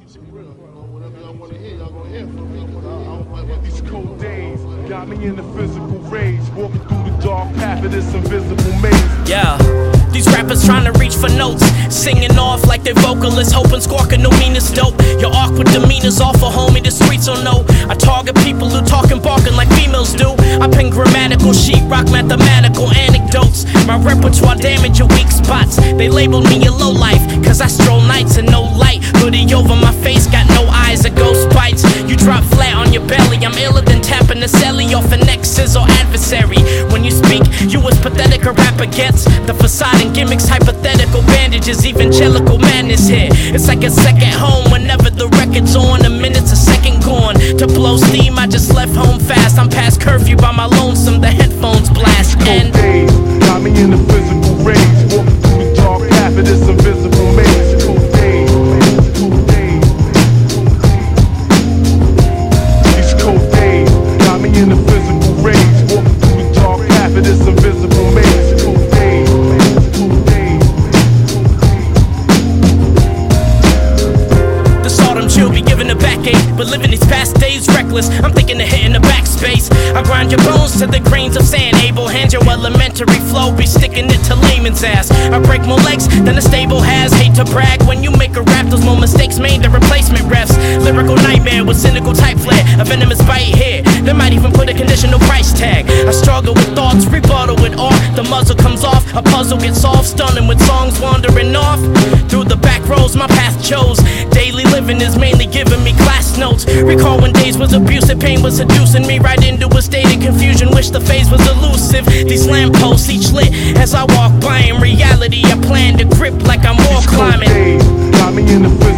Whatever y'all want to hear, y'all gonna hear from me. These cold days got me in the physical rage, walking through the dark path of this invisible maze. Yeah, these rappers trying to reach for notes, singing off like they're vocalists, hoping squawking no meanest dope. Your awkward demeanor's awful, homie, the streets don't know. I target people who talking, barking like females do. I pen grammatical, sheetrock, mathematical anecdotes. My repertoire damage your weak spots. They label me a low life, cause I stroll nights and no light. Hoodie over my face, got no eyes or ghost bites. You drop flat on your belly, I'm iller than tapping the celly off an ex's or adversary. When you speak, you as pathetic a rapper gets. The facade and gimmicks, hypothetical bandages, evangelical madness here. It's like a second home whenever the record's on. A minute's a second gone. To blow steam, I just left home fast. I'm past curfew by my lonesome, the headphones blast. And days got me in the physical rage, walking through the dark path of this invisible maze. Cold days, cold days. These cold days got me in the physical rage, walking through the dark path of this invisible maze. Cold days, cold days. This autumn chill be giving a backache, but living these past days reckless. I'm thinking of hitting the backspace. I grind your bones to the grains of sand. Able hand your elementary flow, be sticking it to layman's ass. I break more legs than a stable has. Hate to brag, when you make a rap, those more mistakes made than replacement refs. Lyrical nightmare with cynical type flair, a venomous bite here. They might even put a conditional price tag. I struggle with thoughts, rebuttal with art. The muzzle comes off, a puzzle gets solved. Stunning with songs wandering off through the back roads my path chose. Daily living is mainly giving me class notes. Recall when days was abusive, pain was seducing me right into a state of confusion. Wish the phase was elusive. These lampposts each lit as I walk by. In reality, I plan to grip like I'm wall climbing. Got me in the